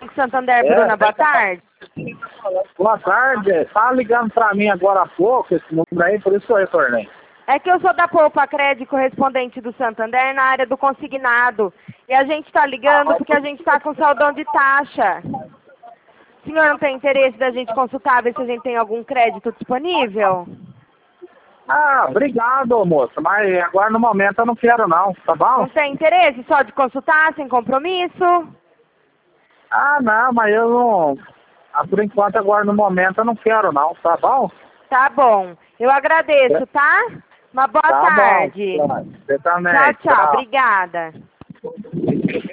Santander, Bruna, boa tarde. Boa tarde. Tá ligando pra mim agora há pouco esse número aí, por isso que eu retornei. É que eu sou da Poupa Crédito, correspondente do Santander, na área do consignado. E a gente está ligando porque a gente está com saldão de taxa. O senhor não tem interesse da gente consultar, ver se a gente tem algum crédito disponível? Ah, obrigado, moça. Mas agora no momento eu não quero não, tá bom? Não tem interesse só de consultar, sem compromisso? Ah, não, mas eu não... Ah, por enquanto agora no momento eu não quero não, tá bom? Tá bom. Eu agradeço, tá? Uma boa Tá tarde. bom. Você também. Tchau, tchau. Obrigada.